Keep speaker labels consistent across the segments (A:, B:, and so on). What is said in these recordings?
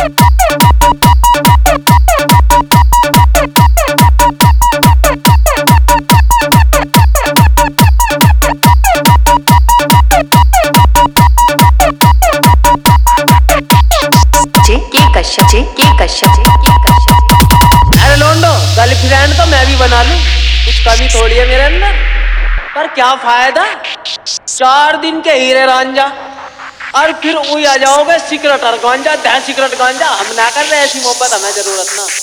A: अरे लोंडो, गर्लफ्रेंड तो मैं भी बना लूं, कुछ कमी थोड़ी है मेरे अंदर। पर क्या फायदा, 4 दिन के हीरे रांझा और फिर वही आ जाओगे सिगरेट और गांजा, दै सिगरेट गांजा। हम ना कर रहे ऐसी मोहब्बत, हमें जरूरत ना।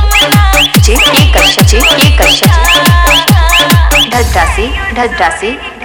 B: ढड्ढा से